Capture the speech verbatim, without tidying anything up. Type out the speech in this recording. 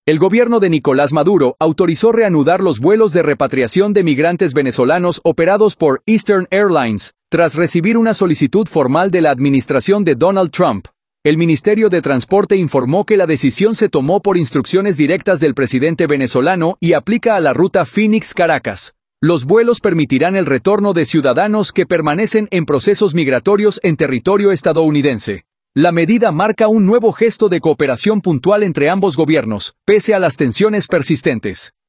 El gobierno de Nicolás Maduro autorizó reanudar los vuelos de repatriación de migrantes venezolanos operados por Eastern Airlines, tras recibir una solicitud formal de la administración de Donald Trump. El Ministerio de Transporte informó que la decisión se tomó por instrucciones directas del presidente venezolano y aplica a la ruta Phoenix-Caracas. Los vuelos permitirán el retorno de ciudadanos que permanecen en procesos migratorios en territorio estadounidense. La medida marca un nuevo gesto de cooperación puntual entre ambos gobiernos, pese a las tensiones persistentes.